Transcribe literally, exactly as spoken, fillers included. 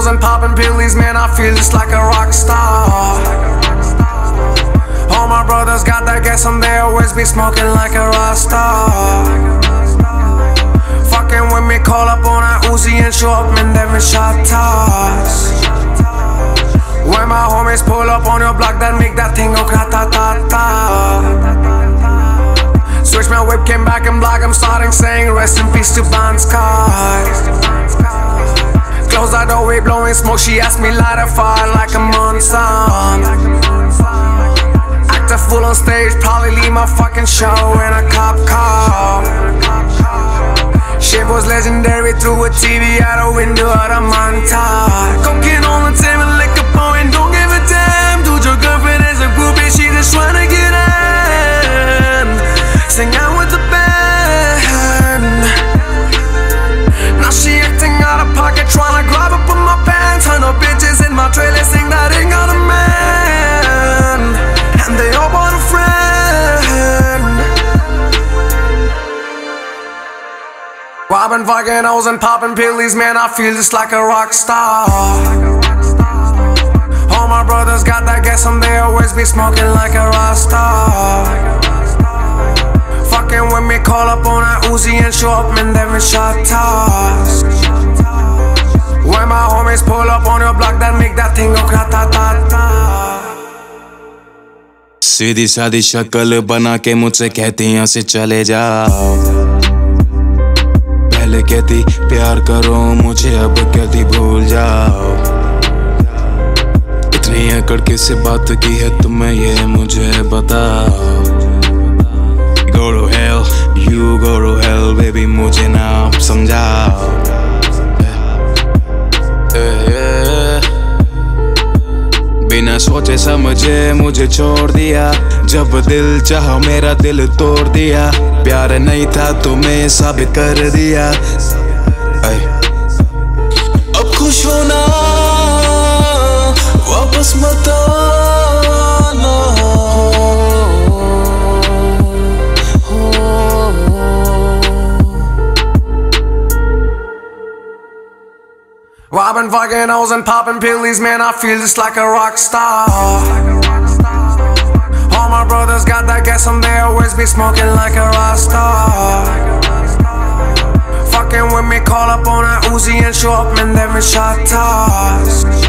O's and popping pillies, man, I feel just like a rock star. All my brothers got that gas and they always be smoking like a rock star. Fucking with me, call up on that Uzi and show up, man, them shot toss. When my homies pull up on your block, that make that thing go grata-ta-ta. Switch my whip, came back and block, I'm starting saying rest in peace to Bon Scott. Close that door, we blowing smoke, she asked me light a fire like a monsoon. Act a fool on stage, probably leave my fucking show in a cop car. Shit was legendary through a T V out a window out of Montauk. Cocaine on the table, liquor pouring, don't give a damn. Dude, your girlfriend is a groupie, she just tryna get in. Sing out with the band. Now she acting out of pocket, tryna grab up on my pants. Her no bitches in my trailer, sing that ain't got a man. And they all bought a friend. Robbing fucking O's and popping pillies, man, I feel just like a rock star. All my brothers got that gas and they always be smoking like a rock star. Fucking with me, call up on that Uzi and show up, man, them shot toss. When my homies pull up on your block, that make that thing go grata-ta-ta. सीधी सादी शक्ल बना के मुझसे कहती यहाँ से चले जाओ। पहले कहती प्यार करो मुझे, अब कहती भूल जाओ। इतनी अकड़ किससे बात की है तुम्हें ये मुझे बताओ। Go to hell, you go to hell, baby मुझे ना समझाओ। बिना सोचे समझे मुझे छोड़ दिया, जब दिल चाहा मेरा दिल तोड़ दिया। प्यार नहीं था तुम्हें साबित कर दिया। अब खुश होना वापस मत आना। Robbing fucking O's and popping pillies, man, I feel just like a rock star. All my brothers got that gas and they always be smoking like a rock star. Fucking with me, call up on that Uzi and show up, man, them shot toss.